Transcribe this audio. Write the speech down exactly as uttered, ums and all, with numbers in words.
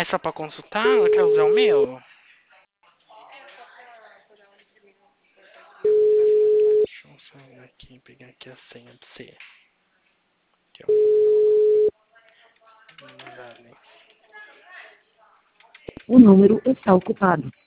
É só pra consultar? Ela quer usar o meu? Deixa eu sair aqui e pegar aqui a senha pra você. Aqui, ó. O número está ocupado.